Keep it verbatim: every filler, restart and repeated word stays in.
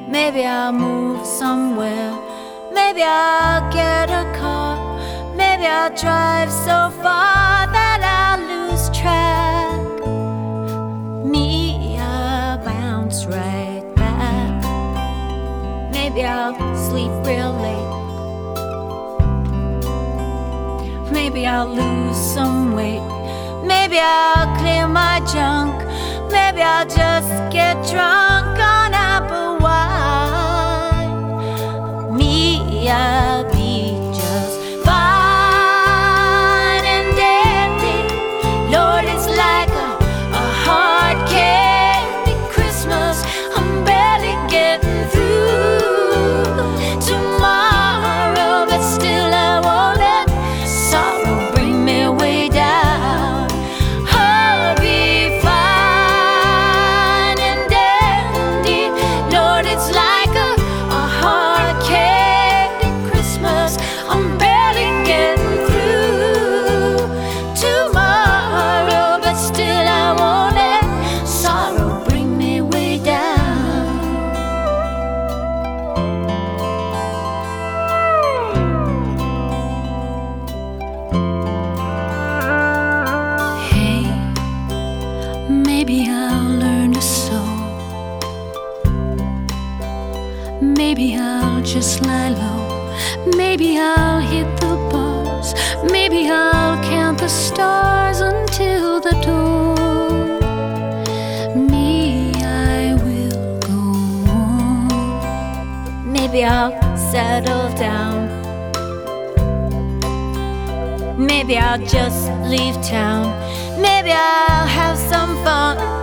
Maybe I'll move somewhere. Maybe I'll get a car. Maybe I'll drive so far that I'll lose track. Me, I'll bounce right back. Maybe I'll sleep real late. Maybe I'll lose some weight. Maybe I'll clear my junk. Maybe I'll just get drunk on apple wine. Me, I'll be just fine and dandy. Lord, it's like a, a hard candy Christmas. I'm barely getting through tomorrow, but still I won't let sorrow bring me way down. I'll be fine and dandy. Lord, it's like a, a hard candy Christmas. I'm barely getting through tomorrow, but still I won't let sorrow bring me way down. Hey, maybe I'll learn to sew. Maybe I'll just lie low. Maybe I'll hit the bars. Maybe I'll count the stars until the dawn. Me, I will go on. Maybe I'll settle down. Maybe I'll just leave town. Maybe I'll have some fun.